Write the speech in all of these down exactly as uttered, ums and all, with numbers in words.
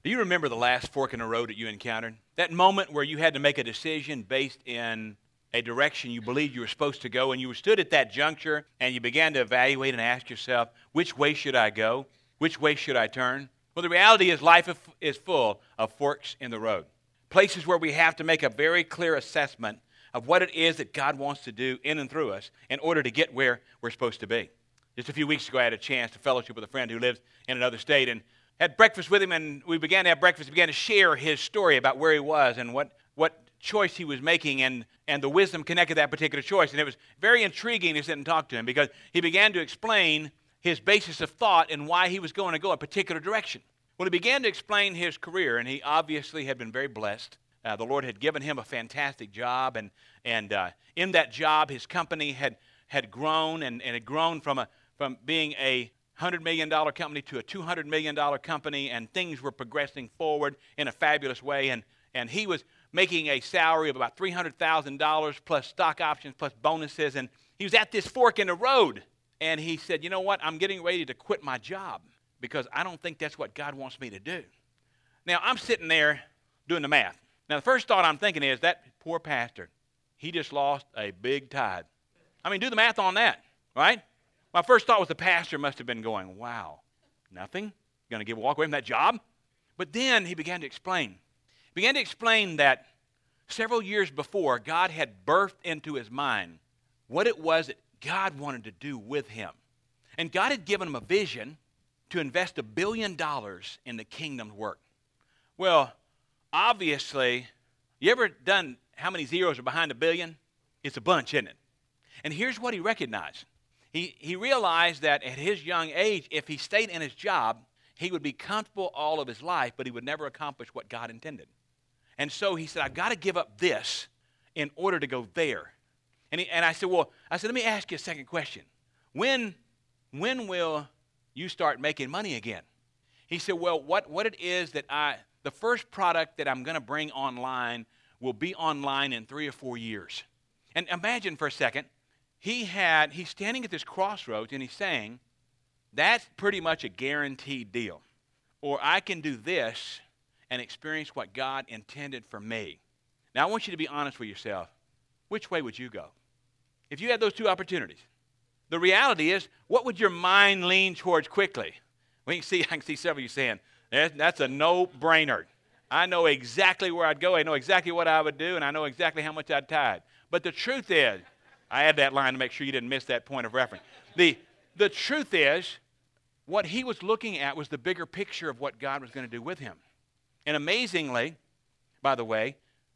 Do you remember the last fork in the road that you encountered? That moment where you had to make a decision based in a direction you believed you were supposed to go, and you stood at that juncture and you began to evaluate and ask yourself, which way should I go? Which way should I turn? Well, the reality is life is full of forks in the road. Places where we have to make a very clear assessment of what it is that God wants to do in and through us in order to get where we're supposed to be. Just a few weeks ago, I had a chance to fellowship with a friend who lives in another state, and had breakfast with him, and we began to have breakfast. He began to share his story about where he was and what, what choice he was making and, and the wisdom connected to that particular choice. And it was very intriguing to sit and talk to him because he began to explain his basis of thought and why he was going to go a particular direction. Well, he began to explain his career, and he obviously had been very blessed. Uh, the Lord had given him a fantastic job, and, and uh, in that job, his company had, had grown and, and had grown from, a, from being a one hundred million dollars company to a two hundred million dollars company, and things were progressing forward in a fabulous way. And, and he was making a salary of about three hundred thousand dollars plus stock options plus bonuses. And he was at this fork in the road. And he said, you know what, I'm getting ready to quit my job because I don't think that's what God wants me to do. Now, I'm sitting there doing the math. Now, the first thought I'm thinking is that poor pastor, he just lost a big tithe. I mean, do the math on that, right? My first thought was the pastor must have been going, wow, nothing? Going to give walk away from that job? But then he began to explain. He began to explain that several years before, God had birthed into his mind what it was that God wanted to do with him. And God had given him a vision to invest a billion dollars in the kingdom's work. Well, obviously, you ever done how many zeros are behind a billion? It's a bunch, isn't it? And here's what he recognized. He, he realized that at his young age, if he stayed in his job, he would be comfortable all of his life, but he would never accomplish what God intended. And so he said, I've got to give up this in order to go there. And, he, and I said, well, I said, let me ask you a second question. When, when will you start making money again? He said, well, what, what it is that I, the first product that I'm going to bring online will be online in three or four years. And imagine for a second, He had, he's standing at this crossroads and he's saying, that's pretty much a guaranteed deal. Or I can do this and experience what God intended for me. Now, I want you to be honest with yourself. Which way would you go? If you had those two opportunities, the reality is, what would your mind lean towards quickly? We can see, I can see several of you saying, that's a no-brainer. I know exactly where I'd go. I know exactly what I would do, and I know exactly how much I'd tithe. But the truth is, I add that line to make sure you didn't miss that point of reference. The, the truth is, what he was looking at was the bigger picture of what God was going to do with him. And amazingly, by the way,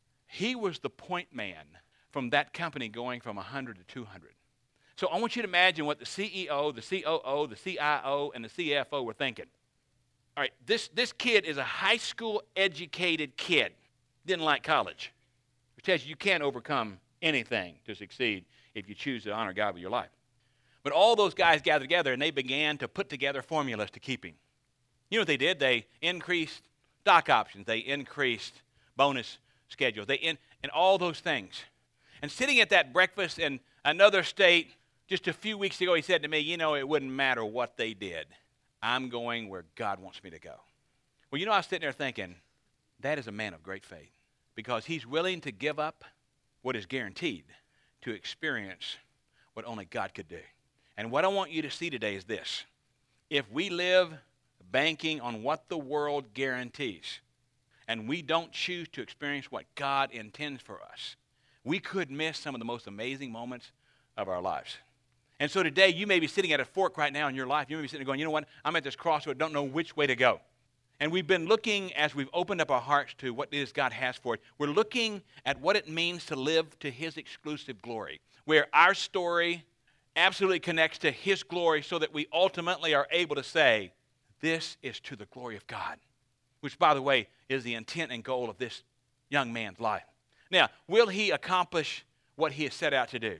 he was the point man from that company going from one hundred to two hundred. So I want you to imagine what the C E O, the C O O, the C I O, and the C F O were thinking. All right, this, this kid is a high school educated kid. Didn't like college. Which tells you you can't overcome anything to succeed if you choose to honor God with your life. But all those guys gathered together, and they began to put together formulas to keep him. You know what they did? They increased stock options. They increased bonus schedules. They in, and all those things. And sitting at that breakfast in another state just a few weeks ago, he said to me, you know, it wouldn't matter what they did. I'm going where God wants me to go. Well, you know, I was sitting there thinking, that is a man of great faith because he's willing to give up what is guaranteed to experience what only God could do. And what I want you to see today is this. If we live banking on what the world guarantees, and we don't choose to experience what God intends for us, we could miss some of the most amazing moments of our lives. And so today, you may be sitting at a fork right now in your life. You may be sitting there going, you know what, I'm at this crossroad, don't know which way to go. And we've been looking, as we've opened up our hearts to what it is God has for it, we're looking at what it means to live to his exclusive glory, where our story absolutely connects to his glory so that we ultimately are able to say, this is to the glory of God, which, by the way, is the intent and goal of this young man's life. Now, will he accomplish what he has set out to do?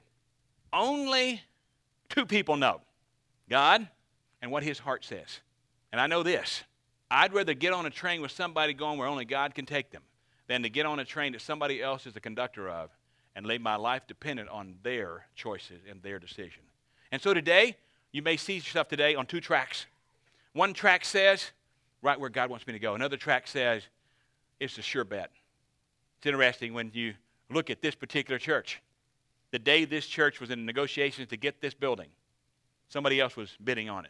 Only two people know, God and what his heart says. And I know this. I'd rather get on a train with somebody going where only God can take them than to get on a train that somebody else is the conductor of and lay my life dependent on their choices and their decision. And so today, you may see yourself today on two tracks. One track says, right where God wants me to go. Another tract says, it's a sure bet. It's interesting when you look at this particular church. The day this church was in negotiations to get this building, somebody else was bidding on it.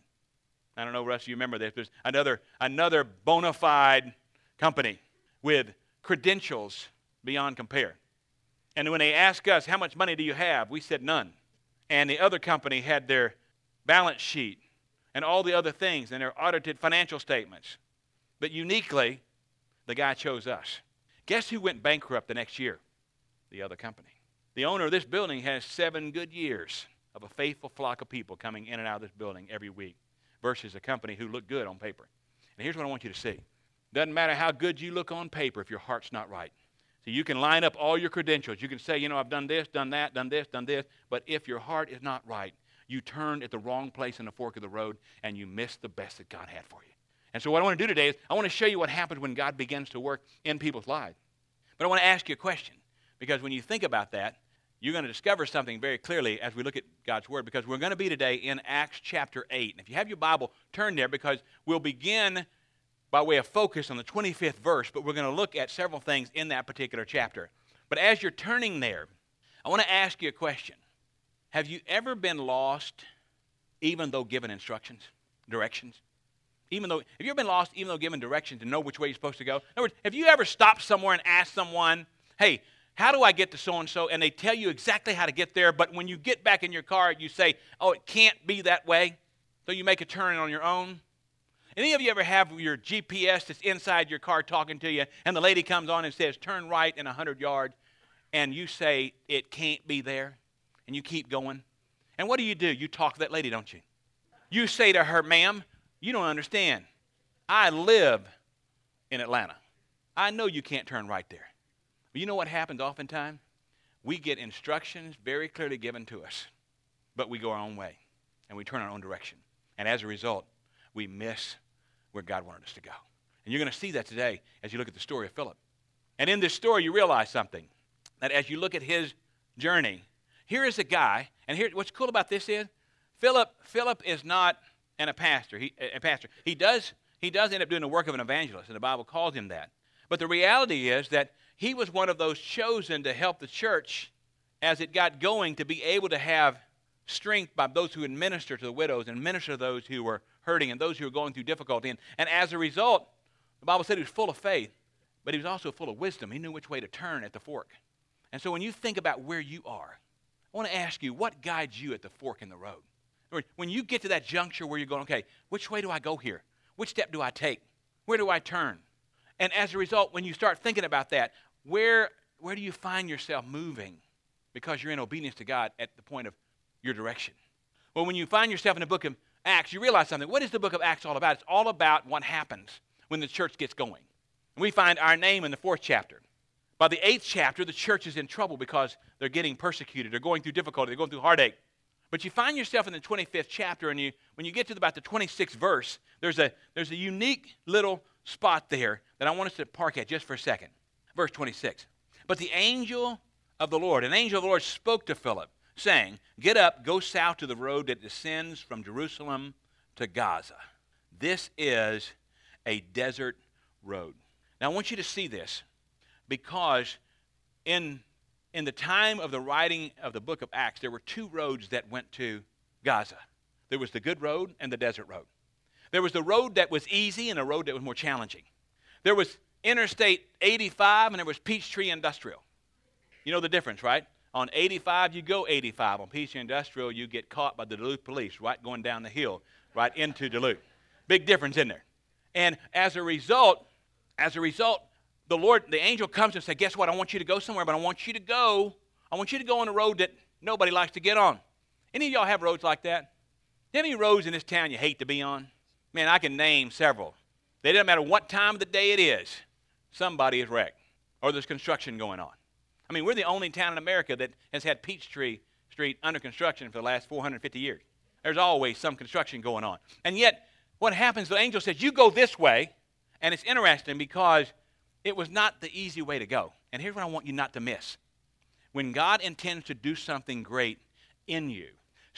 I don't know, Russ, you remember this. There's another, another bona fide company with credentials beyond compare. And when they asked us, how much money do you have? We said none. And the other company had their balance sheet and all the other things and their audited financial statements. But uniquely, the guy chose us. Guess who went bankrupt the next year? The other company. The owner of this building has seven good years of a faithful flock of people coming in and out of this building every week versus a company who looked good on paper. And here's what I want you to see. Doesn't matter how good you look on paper if your heart's not right. So you can line up all your credentials. You can say, you know, I've done this, done that, done this, done this. But if your heart is not right, you turn at the wrong place in the fork of the road and you miss the best that God had for you. And so what I want to do today is I want to show you what happens when God begins to work in people's lives. But I want to ask you a question, because when you think about that, you're going to discover something very clearly as we look at God's Word, because we're going to be today in Acts chapter eight. And if you have your Bible, turn there, because we'll begin by way of focus on the twenty-fifth verse, but we're going to look at several things in that particular chapter. But as you're turning there, I want to ask you a question. Have you ever been lost even though given instructions, directions? Even though, have you ever been lost even though given directions to know which way you're supposed to go? In other words, have you ever stopped somewhere and asked someone, hey, how do I get to so-and-so? And they tell you exactly how to get there, but when you get back in your car, you say, oh, it can't be that way. So you make a turn on your own. Any of you ever have your G P S that's inside your car talking to you, and the lady comes on and says, turn right in one hundred yards, and you say, it can't be there, and you keep going? And what do you do? You talk to that lady, don't you? You say to her, ma'am, you don't understand. I live in Atlanta. I know you can't turn right there. But you know what happens oftentimes? We get instructions very clearly given to us, but we go our own way, and we turn our own direction. And as a result, we miss where God wanted us to go. And you're going to see that today as you look at the story of Philip. And in this story, you realize something, that as you look at his journey, here is a guy, and here, what's cool about this is, Philip, Philip is not an, a pastor. He, a pastor. He does, he does end up doing the work of an evangelist, and the Bible calls him that. But the reality is that he was one of those chosen to help the church as it got going, to be able to have strength by those who would minister to the widows and minister to those who were hurting and those who were going through difficulty. And, and as a result, the Bible said he was full of faith, but he was also full of wisdom. He knew which way to turn at the fork. And so when you think about where you are, I want to ask you, what guides you at the fork in the road? Or when you get to that juncture where you're going, okay, which way do I go here? Which step do I take? Where do I turn? And as a result, when you start thinking about that, where, where do you find yourself moving because you're in obedience to God at the point of your direction? Well, when you find yourself in the book of Acts, you realize something. What is the book of Acts all about? It's all about what happens when the church gets going. And we find our name in the fourth chapter. By the eighth chapter, the church is in trouble because they're getting persecuted. They're going through difficulty. They're going through heartache. But you find yourself in the twenty-fifth chapter, and you, when you get to about the twenty-sixth verse, there's a, there's a unique little spot there that I want us to park at just for a second. Verse twenty-six. But the angel of the Lord, an angel of the Lord spoke to Philip, saying, get up, go south to the road that descends from Jerusalem to Gaza. This is a desert road. Now, I want you to see this, because in, in the time of the writing of the book of Acts, there were two roads that went to Gaza. There was the good road and the desert road. There was the road that was easy and a road that was more challenging. There was Interstate eighty-five and there was Peachtree Industrial. You know the difference, right? On eighty-five, you go eighty-five. On Peachtree Industrial, you get caught by the Duluth police, right, going down the hill, right into Duluth. Big difference in there. And as a result, as a result, the Lord, the angel comes and says, guess what? I want you to go somewhere, but I want you to go, I want you to go on a road that nobody likes to get on. Any of y'all have roads like that? Do you have any roads in this town you hate to be on? Man, I can name several. They doesn't matter what time of the day it is, somebody is wrecked, or there's construction going on. I mean, we're the only town in America that has had Peachtree Street under construction for the last four hundred fifty years. There's always some construction going on. And yet, what happens, the angel says, you go this way, and it's interesting because it was not the easy way to go. And here's what I want you not to miss. When God intends to do something great in you,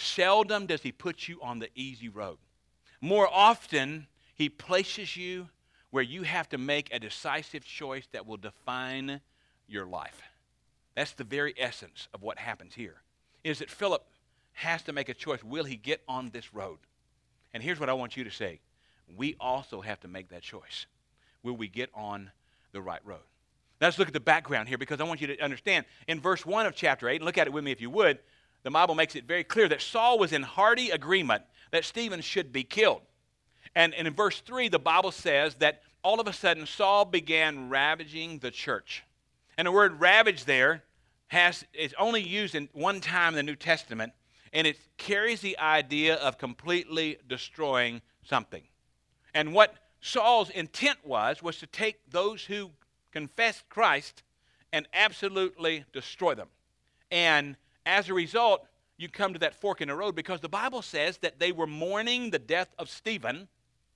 seldom does he put you on the easy road. More often, he places you where you have to make a decisive choice that will define your life. That's the very essence of what happens here, is that Philip has to make a choice. Will he get on this road? And here's what I want you to say. We also have to make that choice. Will we get on the right road? Now let's look at the background here, because I want you to understand. In verse one of chapter eight, and look at it with me if you would, the Bible makes it very clear that Saul was in hearty agreement that Stephen should be killed. And, and in verse three, the Bible says that all of a sudden Saul began ravaging the church. And the word ravage there has is only used in one time in the New Testament, and it carries the idea of completely destroying something. And what Saul's intent was, was to take those who confessed Christ and absolutely destroy them. And as a result, you come to that fork in the road, because the Bible says that they were mourning the death of Stephen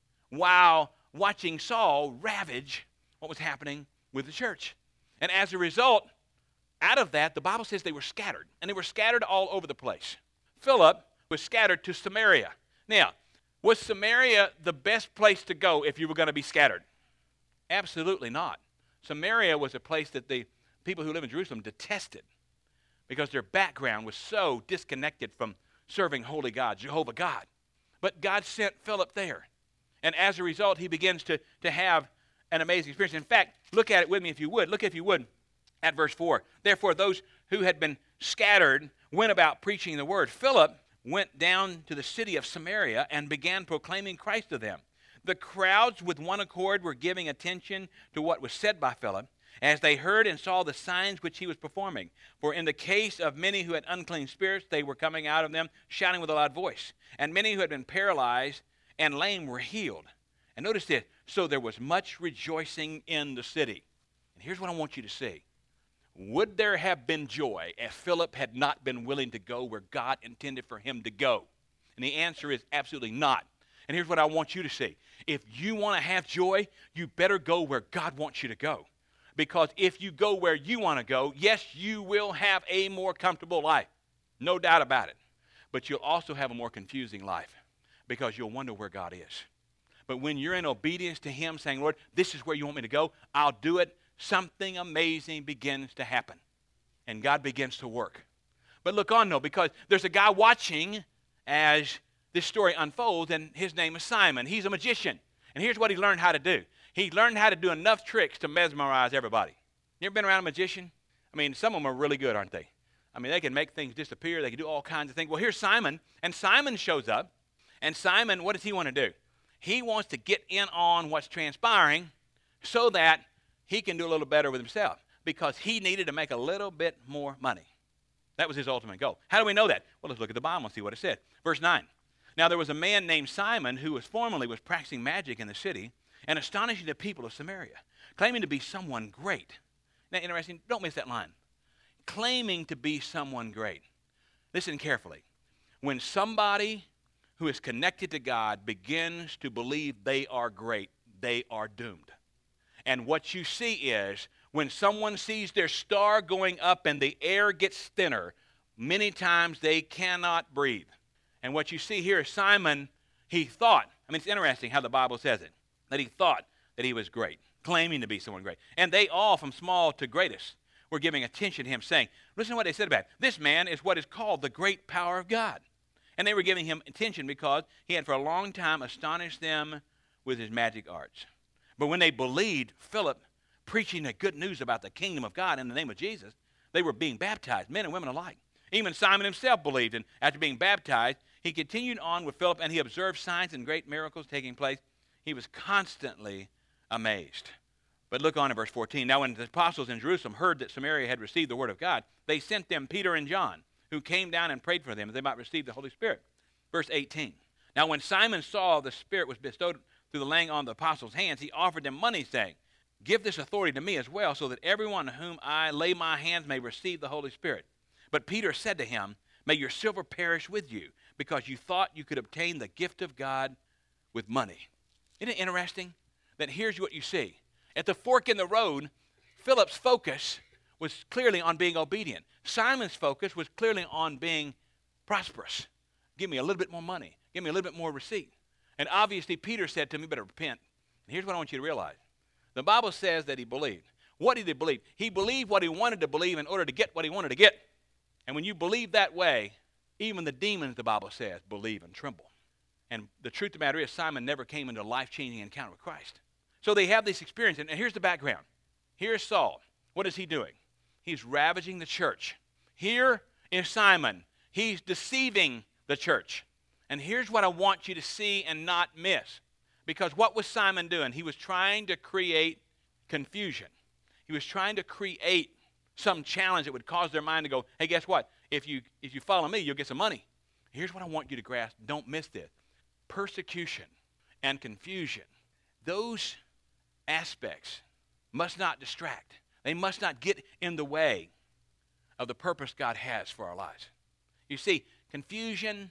while watching Saul ravage what was happening with the church. And as a result, out of that, the Bible says they were scattered. And they were scattered all over the place. Philip was scattered to Samaria. Now, was Samaria the best place to go if you were going to be scattered? Absolutely not. Samaria was a place that the people who live in Jerusalem detested, because their background was so disconnected from serving holy God, Jehovah God. But God sent Philip there. And as a result, he begins to, to have an amazing experience. In fact, look at it with me if you would. Look if you would at verse four. Therefore, those who had been scattered went about preaching the word. Philip went down to the city of Samaria and began proclaiming Christ to them. The crowds with one accord were giving attention to what was said by Philip, as they heard and saw the signs which he was performing. For in the case of many who had unclean spirits, they were coming out of them, shouting with a loud voice. And many who had been paralyzed and lame were healed. And notice this, so there was much rejoicing in the city. And here's what I want you to see. Would there have been joy if Philip had not been willing to go where God intended for him to go? And the answer is absolutely not. And here's what I want you to see. If you want to have joy, you better go where God wants you to go. Because if you go where you want to go, yes, you will have a more comfortable life. No doubt about it. But you'll also have a more confusing life, because you'll wonder where God is. But when you're in obedience to him, saying, Lord, this is where you want me to go, I'll do it, something amazing begins to happen. And God begins to work. But look on, though, because there's a guy watching as this story unfolds, and his name is Simon. He's a magician. And here's what he learned how to do. He learned how to do enough tricks to mesmerize everybody. You ever been around a magician? I mean, some of them are really good, aren't they? I mean, they can make things disappear. They can do all kinds of things. Well, here's Simon, and Simon shows up. And Simon, what does he want to do? He wants to get in on what's transpiring so that he can do a little better with himself, because he needed to make a little bit more money. That was his ultimate goal. How do we know that? Well, let's look at the Bible and see what it said. Verse nine. Now there was a man named Simon who was formerly was practicing magic in the city and astonishing the people of Samaria, claiming to be someone great. Now, interesting, don't miss that line. Claiming to be someone great. Listen carefully. When somebody who is connected to God begins to believe they are great, they are doomed. And what you see is, when someone sees their star going up and the air gets thinner, many times they cannot breathe. And what you see here is Simon, he thought, I mean, it's interesting how the Bible says it, that he thought that he was great, claiming to be someone great. And they all, from small to greatest, were giving attention to him, saying, listen to what they said about him. This man is what is called the great power of God. And they were giving him attention because he had for a long time astonished them with his magic arts. But when they believed Philip preaching the good news about the kingdom of God in the name of Jesus, they were being baptized, men and women alike. Even Simon himself believed, and after being baptized, he continued on with Philip, and he observed signs and great miracles taking place. He was constantly amazed. But look on in verse fourteen. Now when the apostles in Jerusalem heard that Samaria had received the word of God, they sent them Peter and John, who came down and prayed for them that they might receive the Holy Spirit. Verse eighteen. Now when Simon saw the Spirit was bestowed through the laying on the apostles' hands, he offered them money, saying, give this authority to me as well, so that everyone on whom I lay my hands may receive the Holy Spirit. But Peter said to him, may your silver perish with you, because you thought you could obtain the gift of God with money. Isn't it interesting that here's what you see? At the fork in the road, Philip's focus was clearly on being obedient. Simon's focus was clearly on being prosperous. Give me a little bit more money. Give me a little bit more receipt. And obviously Peter said to him, you better repent Here's what I want you to realize. The Bible says that he believed. What did he believe? He believed what he wanted to believe in order to get what he wanted to get. And when you believe that way, even the demons, the Bible says, believe and tremble. And the truth of the matter is, Simon never came into a life-changing encounter with Christ. So they have this experience. And here's the background. Here's Saul. What is he doing? He's ravaging the church. Here is Simon. He's deceiving the church. And here's what I want you to see and not miss. Because what was Simon doing? He was trying to create confusion. He was trying to create some challenge that would cause their mind to go, hey, guess what? If you, if you follow me, you'll get some money. Here's what I want you to grasp. Don't miss this. Persecution and confusion, those aspects must not distract. They must not get in the way of the purpose God has for our lives. You see, confusion,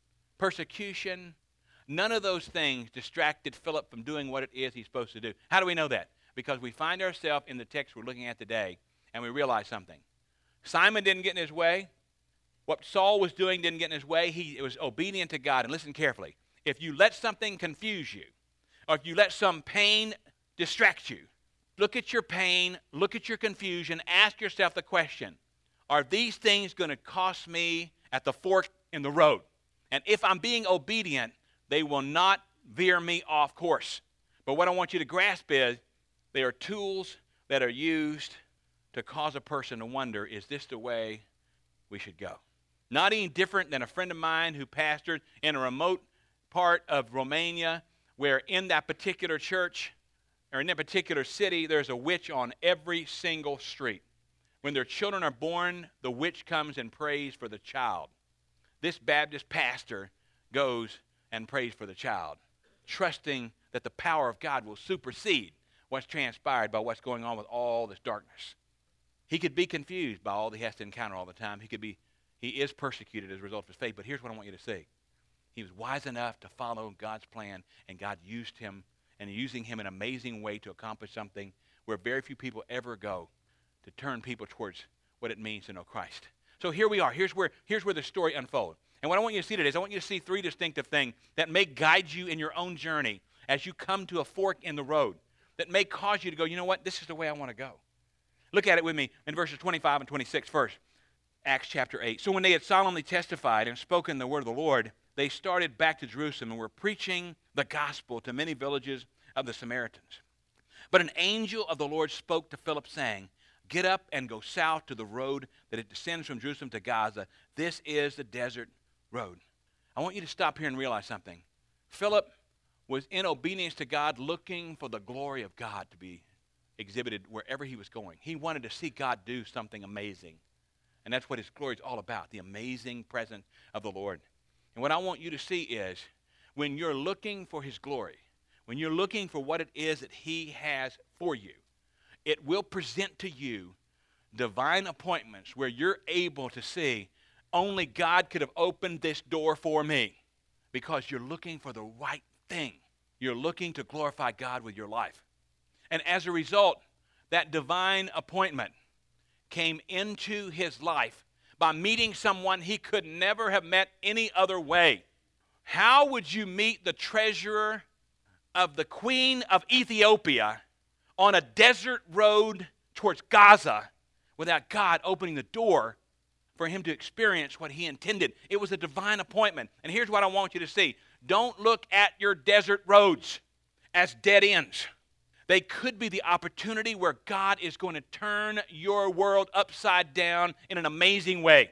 persecution, none of those things distracted Philip from doing what it is he's supposed to do. How do we know that? Because we find ourselves in the text we're looking at today, and we realize something. Simon didn't get in his way. What Saul was doing didn't get in his way. He was obedient to God. And listen carefully. If you let something confuse you, or if you let some pain distract you, look at your pain, look at your confusion, ask yourself the question, are these things going to cost me at the fork in the road? And if I'm being obedient, they will not veer me off course. But what I want you to grasp is, they are tools that are used to cause a person to wonder, is this the way we should go? Not any different than a friend of mine who pastored in a remote part of Romania, where in that particular church or in that particular city, there's a witch on every single street. When their children are born, the witch comes and prays for the child. This Baptist pastor goes and prays for the child, trusting that the power of God will supersede what's transpired by what's going on with all this darkness. He could be confused by all that he has to encounter all the time. He could be, he is persecuted as a result of his faith. But here's what I want you to see. He was wise enough to follow God's plan, and God used him, and using him in an amazing way to accomplish something where very few people ever go, to turn people towards what it means to know Christ. So here we are. Here's where, here's where the story unfolds. And what I want you to see today is I want you to see three distinctive things that may guide you in your own journey as you come to a fork in the road, that may cause you to go, you know what, this is the way I want to go. Look at it with me in verses twenty-five and twenty-six first. Acts chapter eight. So when they had solemnly testified and spoken the word of the Lord, they started back to Jerusalem and were preaching the gospel to many villages of the Samaritans. But an angel of the Lord spoke to Philip, saying, get up and go south to the road that it descends from Jerusalem to Gaza. This is the desert road. I want you to stop here and realize something. Philip was in obedience to God, looking for the glory of God to be exhibited wherever he was going. He wanted to see God do something amazing. And that's what his glory is all about, the amazing presence of the Lord. And what I want you to see is, when you're looking for his glory, when you're looking for what it is that he has for you, it will present to you divine appointments where you're able to see, only God could have opened this door for me, because you're looking for the right thing. You're looking to glorify God with your life. And as a result, that divine appointment came into his life by meeting someone he could never have met any other way. How would you meet the treasurer of the Queen of Ethiopia on a desert road towards Gaza without God opening the door for him to experience what he intended? It was a divine appointment. And here's what I want you to see. Don't look at your desert roads as dead ends. They could be the opportunity where God is going to turn your world upside down in an amazing way.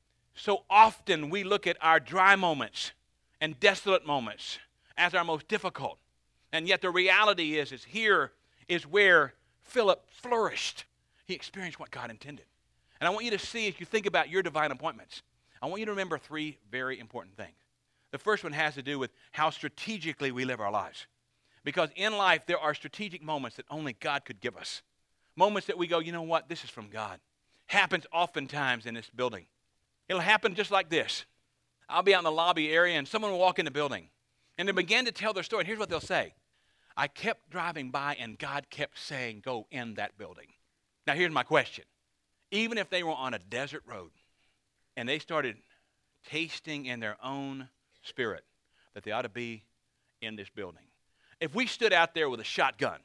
So often we look at our dry moments and desolate moments as our most difficult. And yet the reality is, is here is where Philip flourished. He experienced what God intended. And I want you to see, as you think about your divine appointments, I want you to remember three very important things. The first one has to do with how strategically we live our lives. Because in life, there are strategic moments that only God could give us. Moments that we go, you know what, this is from God. Happens oftentimes in this building. It'll happen just like this. I'll be out in the lobby area and someone will walk in the building. And they begin to tell their story. And here's what they'll say. I kept driving by and God kept saying, go in that building. Now here's my question. Even if they were on a desert road and they started tasting in their own spirit that they ought to be in this building, If we stood out there with a shotgun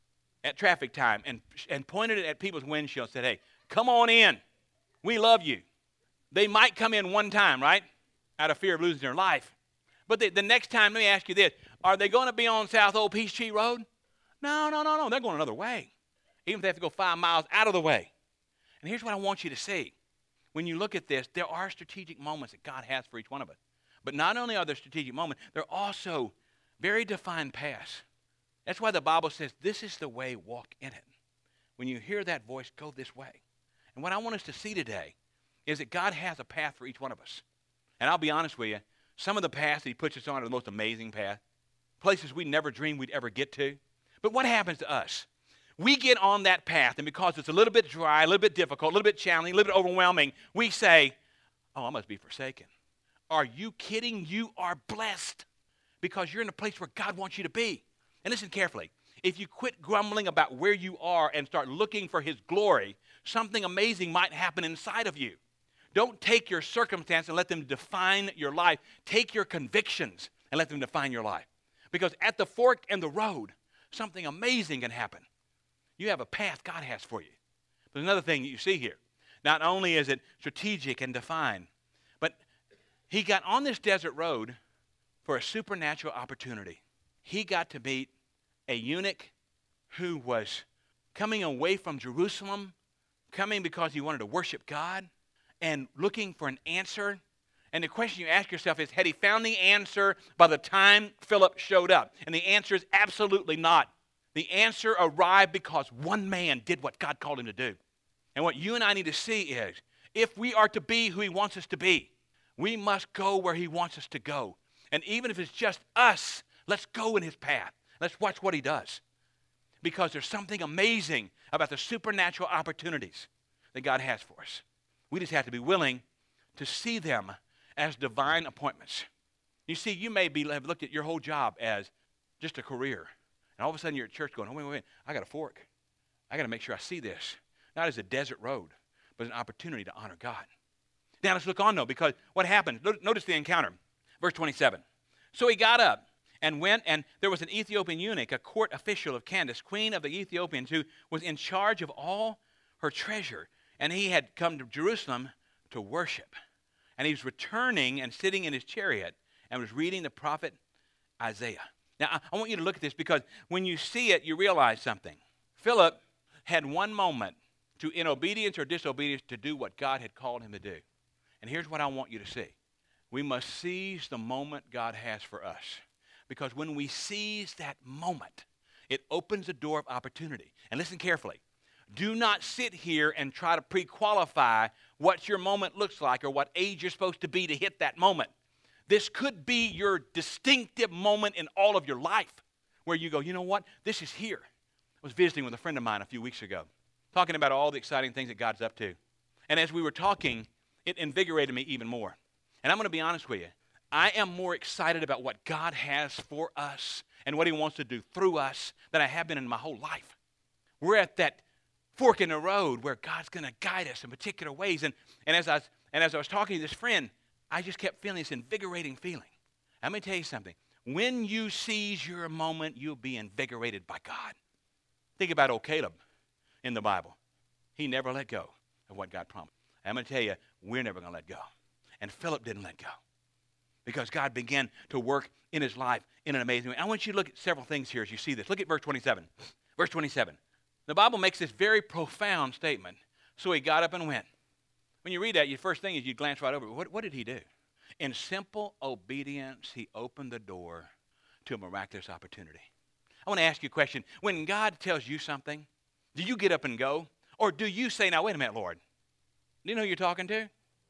at traffic time and, and pointed it at people's windshield and said, hey, come on in. We love you. They might come in one time, right, out of fear of losing their life. But the, the next time, let me ask you this. Are they going to be on South Old Peachtree Road? No, no, no, no. They're going another way, even if they have to go five miles out of the way. And here's what I want you to see. When you look at this, there are strategic moments that God has for each one of us. But not only are there strategic moments, there are also very defined paths. That's why the Bible says, this is the way, walk in it. When you hear that voice, go this way. And what I want us to see today is that God has a path for each one of us. And I'll be honest with you, some of the paths that he puts us on are the most amazing paths, places we never dreamed we'd ever get to. But what happens to us? We get on that path, and because it's a little bit dry, a little bit difficult, a little bit challenging, a little bit overwhelming, we say, oh, I must be forsaken. Are you kidding? You are blessed because you're in a place where God wants you to be. And listen carefully. If you quit grumbling about where you are and start looking for his glory, something amazing might happen inside of you. Don't take your circumstance and let them define your life. Take your convictions and let them define your life. Because at the fork in the road, something amazing can happen. You have a path God has for you. There's another thing that you see here. Not only is it strategic and defined, but he got on this desert road for a supernatural opportunity. He got to meet a eunuch who was coming away from Jerusalem, coming because he wanted to worship God, and looking for an answer. And the question you ask yourself is, had he found the answer by the time Philip showed up? And the answer is absolutely not. The answer arrived because one man did what God called him to do. And what you and I need to see is, if we are to be who he wants us to be, we must go where he wants us to go. And even if it's just us, let's go in his path. Let's watch what he does. Because there's something amazing about the supernatural opportunities that God has for us. We just have to be willing to see them as divine appointments. You see, you may be have looked at your whole job as just a career. And all of a sudden you're at church going, oh, wait, wait, wait, I got a fork. I got to make sure I see this. Not as a desert road, but as an opportunity to honor God. Now let's look on though, because what happened? Notice the encounter. Verse twenty-seven. So he got up and went, and there was an Ethiopian eunuch, a court official of Candace, queen of the Ethiopians, who was in charge of all her treasure. And he had come to Jerusalem to worship. And he was returning and sitting in his chariot and was reading the prophet Isaiah. Now, I want you to look at this because when you see it, you realize something. Philip had one moment to, in obedience or disobedience, to do what God had called him to do. And here's what I want you to see. We must seize the moment God has for us. Because when we seize that moment, it opens a door of opportunity. And listen carefully. Do not sit here and try to pre-qualify what your moment looks like or what age you're supposed to be to hit that moment. This could be your distinctive moment in all of your life where you go, you know what? This is here. I was visiting with a friend of mine a few weeks ago, talking about all the exciting things that God's up to. And as we were talking, it invigorated me even more. And I'm going to be honest with you. I am more excited about what God has for us and what he wants to do through us than I have been in my whole life. We're at that fork in the road where God's going to guide us in particular ways. And, and, as I was, and as I was talking to this friend, I just kept feeling this invigorating feeling. Let me tell you something. When you seize your moment, you'll be invigorated by God. Think about old Caleb in the Bible. He never let go of what God promised. I'm going to tell you, we're never going to let go. And Philip didn't let go because God began to work in his life in an amazing way. I want you to look at several things here as you see this. Look at verse twenty-seven. Verse twenty-seven. The Bible makes this very profound statement. So he got up and went. When you read that, your first thing is you glance right over it. What, what did he do? In simple obedience, he opened the door to a miraculous opportunity. I want to ask you a question. When God tells you something, do you get up and go? Or do you say, now, wait a minute, Lord. Do you know who you're talking to?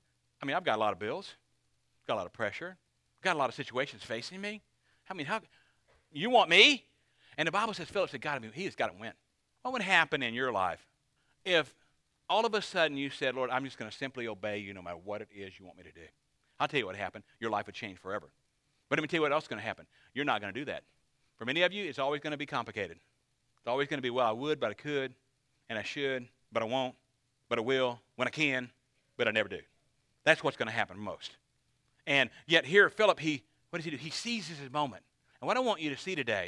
I mean, I've got a lot of bills. Got a lot of pressure. Got a lot of situations facing me. I mean, how you want me? And the Bible says Philip said, God, he has got to win. What would happen in your life if all of a sudden you said, Lord, I'm just going to simply obey you no matter what it is you want me to do? I'll tell you what happened. Your life would change forever. But let me tell you what else is going to happen. You're not going to do that. For many of you, it's always going to be complicated. It's always going to be, well, I would, but I could, and I should, but I won't, but I will, when I can, but I never do. That's what's going to happen most. And yet here, Philip, he, what does he do? He seizes his moment. And what I want you to see today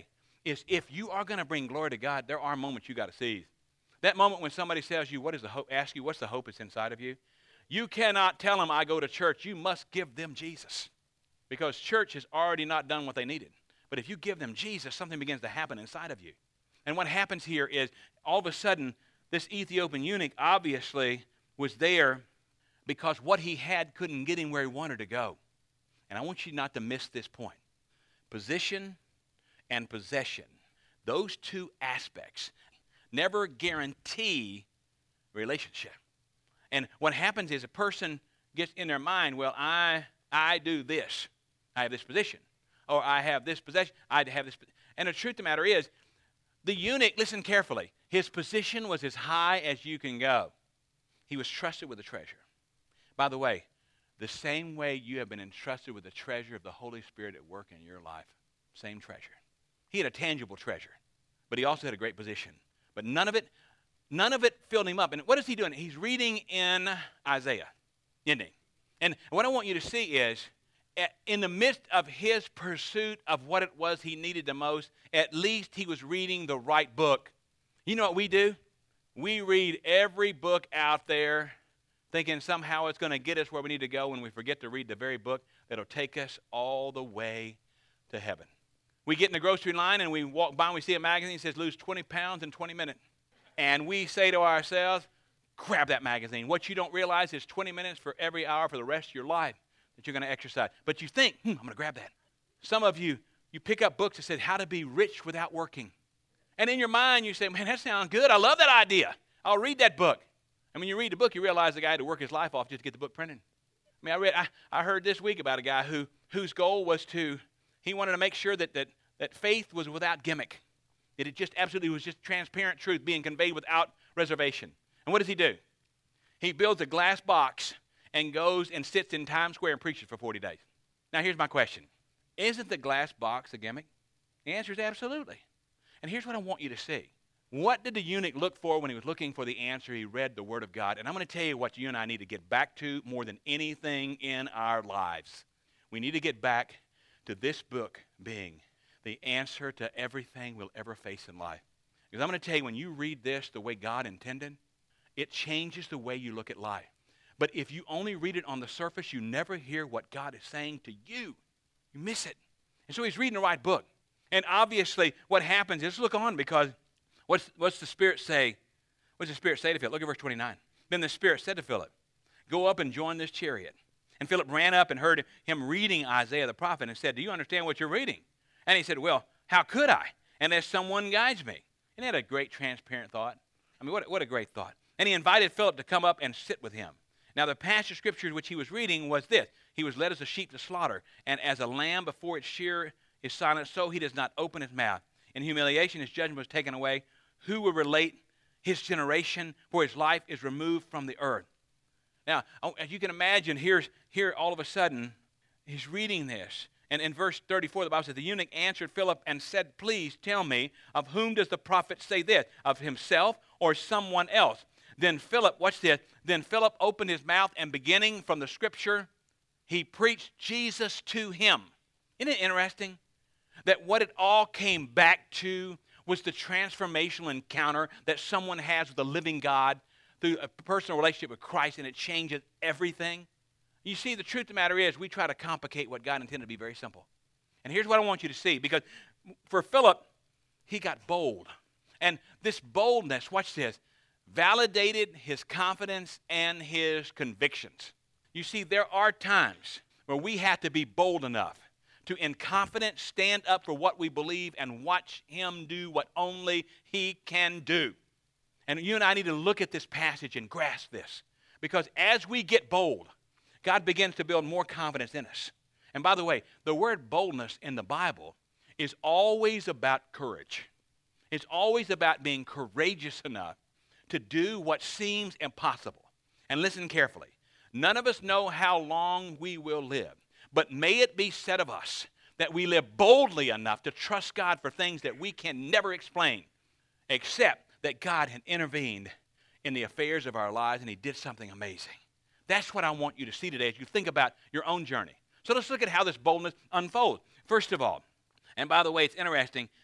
is if you are going to bring glory to God, there are moments you got to seize. That moment when somebody tells you, what is the hope, ask you, what's the hope that's inside of you? You cannot tell them, I go to church. You must give them Jesus. Because church has already not done what they needed. But if you give them Jesus, something begins to happen inside of you. And what happens here is, all of a sudden, this Ethiopian eunuch obviously was there because what he had couldn't get him where he wanted to go. And I want you not to miss this point. Position and possession, those two aspects never guarantee relationship. And what happens is a person gets in their mind, well, I I do this. I have this position. Or I have this possession. I have this. And the truth of the matter is, the eunuch, listen carefully, his position was as high as you can go. He was trusted with a treasure. By the way, the same way you have been entrusted with the treasure of the Holy Spirit at work in your life, same treasure. He had a tangible treasure, but he also had a great position. But none of it, none of it filled him up. And what is he doing? He's reading in Isaiah, isn't he? And what I want you to see is, in the midst of his pursuit of what it was he needed the most, at least he was reading the right book. You know what we do? We read every book out there thinking somehow it's going to get us where we need to go, and we forget to read the very book that'll take us all the way to heaven. We get in the grocery line and we walk by and we see a magazine that says lose twenty pounds in twenty minutes. And we say to ourselves, grab that magazine. What you don't realize is twenty minutes for every hour for the rest of your life that you're going to exercise. But you think, hmm, I'm going to grab that. Some of you, you pick up books that said how to be rich without working. And in your mind you say, man, that sounds good. I love that idea. I'll read that book. And when you read the book, you realize the guy had to work his life off just to get the book printed. I mean, I read. I, I heard this week about a guy who whose goal was to, he wanted to make sure that that, that faith was without gimmick. That it just absolutely was just transparent truth being conveyed without reservation. And what does he do? He builds a glass box and goes and sits in Times Square and preaches for forty days. Now, here's my question. Isn't the glass box a gimmick? The answer is absolutely. And here's what I want you to see. What did the eunuch look for when he was looking for the answer? He read the Word of God. And I'm going to tell you what you and I need to get back to more than anything in our lives. We need to get back to this book being the answer to everything we'll ever face in life. Because I'm going to tell you, when you read this the way God intended, it changes the way you look at life. But if you only read it on the surface, you never hear what God is saying to you. You miss it. And so he's reading the right book. And obviously what happens is, look on, because What's, what's the Spirit say? What does the Spirit say to Philip? Look at verse twenty-nine. Then the Spirit said to Philip, go up and join this chariot. And Philip ran up and heard him reading Isaiah the prophet and said, do you understand what you're reading? And he said, well, how could I? Unless someone guides me. Isn't that a great transparent thought? I mean, what, what a great thought. And he invited Philip to come up and sit with him. Now, the passage of Scripture which he was reading was this. He was led as a sheep to slaughter, and as a lamb before its shearer is silent, so he does not open his mouth. In humiliation, his judgment was taken away. Who will relate his generation, for his life is removed from the earth? Now, as you can imagine, here's, here all of a sudden, he's reading this. And in verse thirty-four, the Bible says, the eunuch answered Philip and said, please tell me, of whom does the prophet say this? Of himself or someone else? Then Philip, watch this, then Philip opened his mouth, and beginning from the Scripture, he preached Jesus to him. Isn't it interesting that what it all came back to was the transformational encounter that someone has with the living God through a personal relationship with Christ, and it changes everything? You see, the truth of the matter is, we try to complicate what God intended to be very simple. And here's what I want you to see, because for Philip, he got bold. And this boldness, watch this, validated his confidence and his convictions. You see, there are times where we have to be bold enough to, in confidence, stand up for what we believe and watch him do what only he can do. And you and I need to look at this passage and grasp this. Because as we get bold, God begins to build more confidence in us. And by the way, the word boldness in the Bible is always about courage. It's always about being courageous enough to do what seems impossible. And listen carefully. None of us know how long we will live. But may it be said of us that we live boldly enough to trust God for things that we can never explain, except that God had intervened in the affairs of our lives and he did something amazing. That's what I want you to see today as you think about your own journey. So let's look at how this boldness unfolds. First of all, and by the way, it's interesting,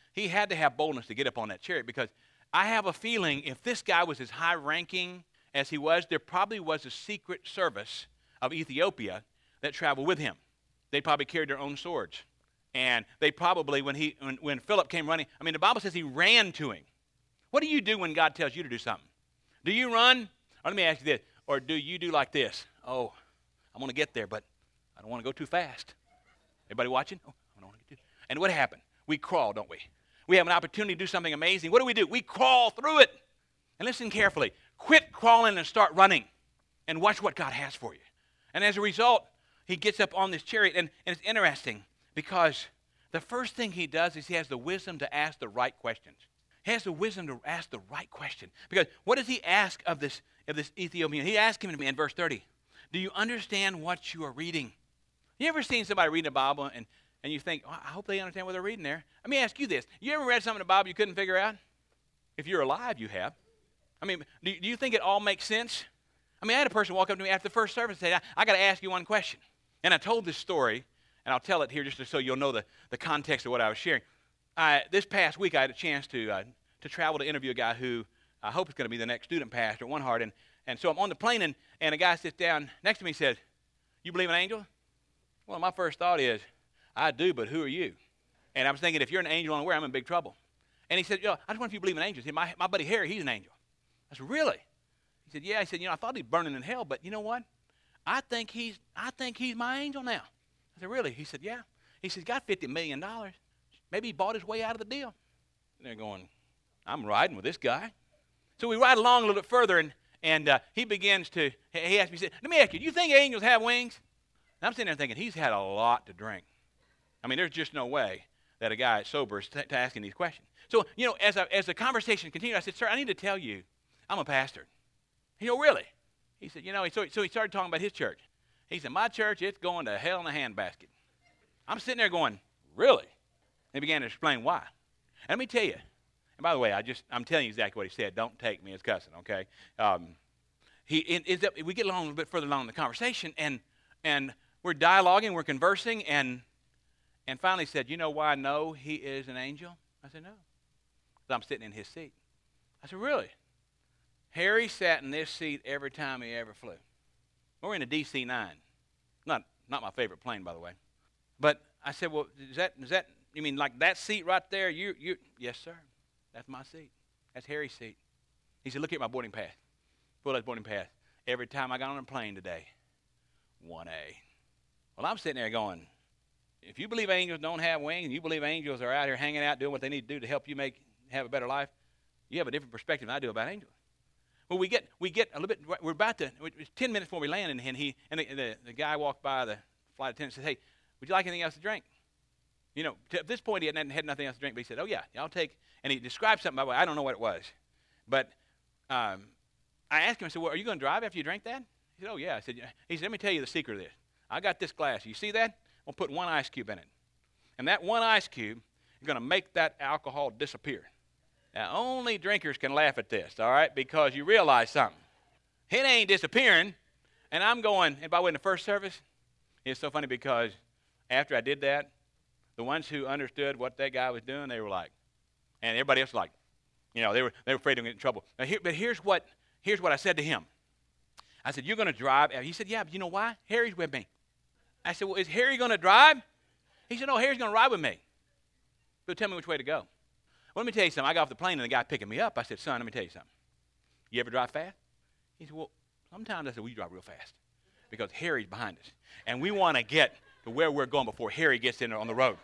he had to have boldness to get up on that chariot, because I have a feeling if this guy was as high-ranking as he was, there probably was a secret service of Ethiopia that traveled with him. They probably carried their own swords. And they probably, when he, when, when Philip came running, I mean, the Bible says he ran to him. What do you do when God tells you to do something? Do you run? Or let me ask you this. Or do you do like this? Oh, I'm going to get there, but I don't want to go too fast. Everybody watching? Oh, I don't want to get too. And what happened? We crawl, don't we? We have an opportunity to do something amazing. What do we do? We crawl through it. And listen carefully. Quit crawling and start running. And watch what God has for you. And as a result, he gets up on this chariot. And, and it's interesting because the first thing he does is he has the wisdom to ask the right questions. He has the wisdom to ask the right question. Because what does he ask of this, of this Ethiopian? He asked him in verse thirty, do you understand what you are reading? You ever seen somebody reading the Bible and, and you think, oh, I hope they understand what they're reading there? Let me ask you this. You ever read something in the Bible you couldn't figure out? If you're alive, you have. I mean, do, do you think it all makes sense? I mean, I had a person walk up to me after the first service and say, I, I got to ask you one question. And I told this story, and I'll tell it here just so you'll know the, the context of what I was sharing. I, this past week, I had a chance to uh, to travel to interview a guy who I hope is going to be the next student pastor at One Heart. And, and so I'm on the plane, and, and a guy sits down next to me and says, you believe in angels? Well, my first thought is, I do, but who are you? And I was thinking, if you're an angel unaware, I'm in big trouble. And he said, Yo, I just wonder if you believe in angels. He said, my, my buddy Harry, he's an angel. I said, really? He said, yeah. He said, you know, I thought he'd burning in hell, but you know what? I think he's I think he's my angel now. I said, really? He said, yeah. He said, he's got fifty million dollars. Maybe he bought his way out of the deal. And they're going, I'm riding with this guy. So we ride along a little bit further, and, and uh, he begins to, he asked me, he said, let me ask you, do you think angels have wings? And I'm sitting there thinking, he's had a lot to drink. I mean, there's just no way that a guy sober is t- to asking these questions. So, you know, as, I, as the conversation continued, I said, sir, I need to tell you, I'm a pastor. He said, oh, really? He said, you know, so, so he started talking about his church. He said, my church, it's going to hell in a handbasket. I'm sitting there going, really? And he began to explain why. And let me tell you, and by the way, I just, I'm telling you exactly what he said. Don't take me as cussing, okay? Um, he it, it's up, we get along a little bit further along in the conversation, and and we're dialoguing, we're conversing, and and finally said, you know why I know he is an angel? I said, no. Because I'm sitting in his seat. I said, really? Harry sat in this seat every time he ever flew. We're in a D C nine. Not not my favorite plane, by the way. But I said, well, is that, is that you mean like that seat right there? You, you, yes, sir. That's my seat. That's Harry's seat. He said, look at my boarding pass. Pull that boarding pass. Every time I got on a plane today, one A. Well, I'm sitting there going, if you believe angels don't have wings, and you believe angels are out here hanging out doing what they need to do to help you make have a better life, you have a different perspective than I do about angels. Well, we get we get a little bit. We're about to. It's ten minutes before we land, and, and he and the, the the guy walked by, the flight attendant said, "Hey, would you like anything else to drink?" You know, to, at this point he hadn't had nothing else to drink, but he said, "Oh yeah, I'll take." And he described something. By the way, I don't know what it was, but um, I asked him. I said, "Well, are you going to drive after you drink that?" He said, "Oh yeah." I said, yeah. He said, "Let me tell you the secret of this. I got this glass. You see that? I'll put one ice cube in it, and that one ice cube is going to make that alcohol disappear." Now, only drinkers can laugh at this, all right, because you realize something. It ain't disappearing, and I'm going, and by the way, in the first service, it's so funny because after I did that, the ones who understood what that guy was doing, they were like, and everybody else was like, you know, they were they were afraid to get in trouble. Now, here, but here's what here's what I said to him. I said, you're going to drive? He said, yeah, but you know why? Harry's with me. I said, well, is Harry going to drive? He said, no, Harry's going to ride with me. So tell me which way to go. Well, let me tell you something. I got off the plane, and the guy picking me up, I said, son, let me tell you something. You ever drive fast? He said, well, sometimes. I said, well, you drive real fast because Harry's behind us, and we want to get to where we're going before Harry gets in there on the road.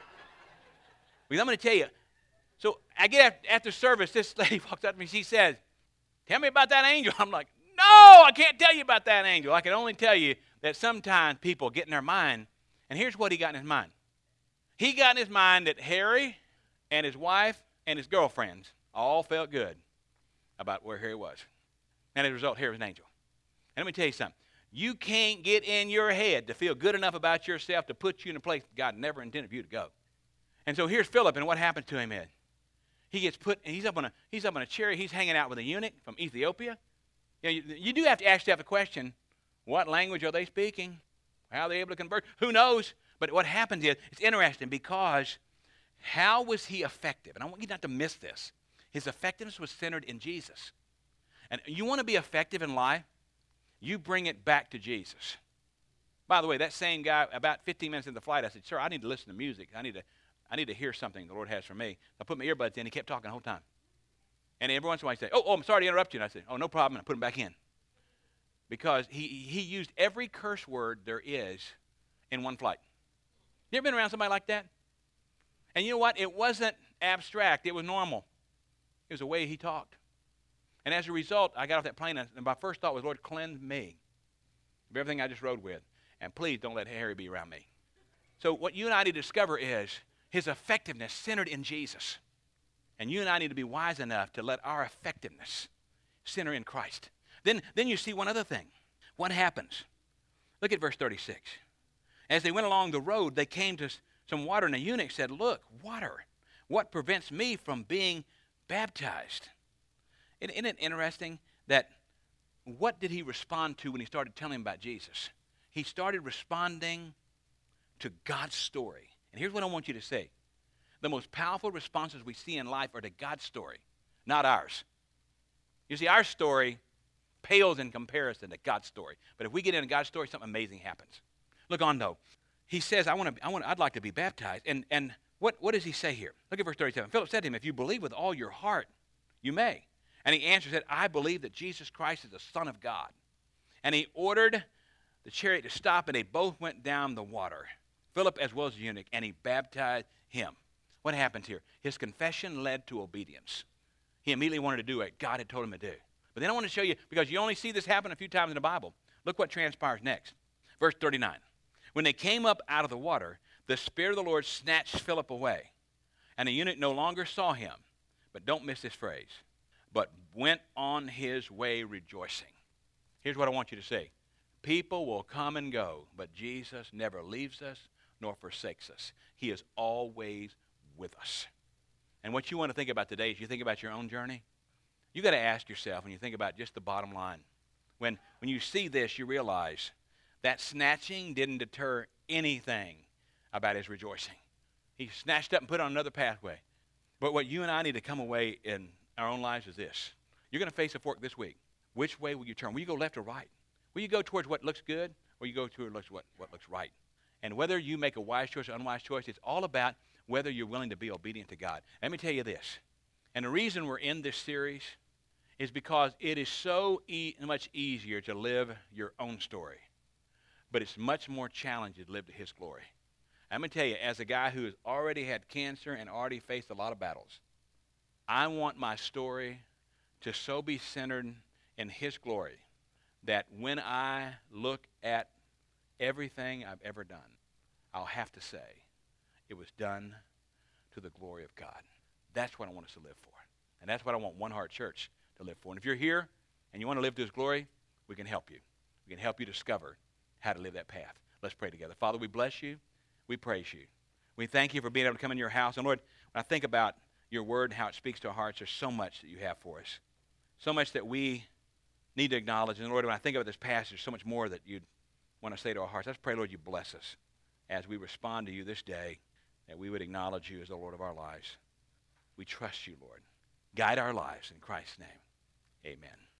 Because I'm going to tell you, so I get after, after service, this lady walks up to me. She says, tell me about that angel. I'm like, no, I can't tell you about that angel. I can only tell you that sometimes people get in their mind, and here's what he got in his mind. He got in his mind that Harry and his wife and his girlfriends all felt good about where Harry was. And as a result, Harry was an angel. And let me tell you something. You can't get in your head to feel good enough about yourself to put you in a place God never intended for you to go. And so here's Philip, and what happens to him is he gets put, and he's up on a he's up on a chariot. He's hanging out with a eunuch from Ethiopia. You know, you, you do have to ask yourself the question, what language are they speaking? How are they able to convert? Who knows? But what happens is, it's interesting because How was he effective? And I want you not to miss this. His effectiveness was centered in Jesus. And you want to be effective in life? You bring it back to Jesus. By the way, that same guy, about fifteen minutes into the flight, I said, sir, I need to listen to music. I need to, I need to hear something the Lord has for me. I put my earbuds in. He kept talking the whole time. And every once in a while he'd say, oh, oh, I'm sorry to interrupt you. And I said, oh, no problem. And I put him back in. Because he, he used every curse word there is in one flight. You ever been around somebody like that? And you know what? It wasn't abstract. It was normal. It was the way he talked. And as a result, I got off that plane, and my first thought was, Lord, cleanse me of everything I just rode with. And please don't let Harry be around me. So what you and I need to discover is his effectiveness centered in Jesus. And you and I need to be wise enough to let our effectiveness center in Christ. Then, then you see one other thing. What happens? Look at verse thirty-six. As they went along the road, they came to some water, and the eunuch said, look, water, what prevents me from being baptized? Isn't it interesting that what did he respond to when he started telling him about Jesus? He started responding to God's story. And here's what I want you to say. The most powerful responses we see in life are to God's story, not ours. You see, our story pales in comparison to God's story. But if we get into God's story, something amazing happens. Look on, though. He says, I want to, I want, I'd like to be baptized. And, and what, what does he say here? Look at verse thirty-seven. Philip said to him, if you believe with all your heart, you may. And he answered, said, I believe that Jesus Christ is the Son of God. And he ordered the chariot to stop, and they both went down the water, Philip as well as the eunuch, and he baptized him. What happened here? His confession led to obedience. He immediately wanted to do what God had told him to do. But then I want to show you, because you only see this happen a few times in the Bible. Look what transpires next. Verse thirty-nine. When they came up out of the water, the Spirit of the Lord snatched Philip away, and the eunuch no longer saw him. But don't miss this phrase. But went on his way rejoicing. Here's what I want you to say. People will come and go, but Jesus never leaves us nor forsakes us. He is always with us. And what you want to think about today is you think about your own journey. You got to ask yourself when you think about just the bottom line. When, when you see this, you realize that snatching didn't deter anything about his rejoicing. He snatched up and put on another pathway. But what you and I need to come away in our own lives is this. You're going to face a fork this week. Which way will you turn? Will you go left or right? Will you go towards what looks good, or you go towards what, what looks right? And whether you make a wise choice or unwise choice, it's all about whether you're willing to be obedient to God. Let me tell you this. And the reason we're in this series is because it is so e- much easier to live your own story. But it's much more challenging to live to his glory. I'm going to tell you, as a guy who has already had cancer and already faced a lot of battles, I want my story to so be centered in his glory that when I look at everything I've ever done, I'll have to say it was done to the glory of God. That's what I want us to live for. And that's what I want One Heart Church to live for. And if you're here and you want to live to his glory, we can help you. We can help you discover how to live that path. Let's pray together. Father, we bless you. We praise you. We thank you for being able to come in your house. And Lord, when I think about your word and how it speaks to our hearts, there's so much that you have for us. So much that we need to acknowledge. And Lord, when I think about this passage, there's so much more that you'd want to say to our hearts. Let's pray, Lord, you bless us as we respond to you this day, that we would acknowledge you as the Lord of our lives. We trust you, Lord. Guide our lives in Christ's name. Amen.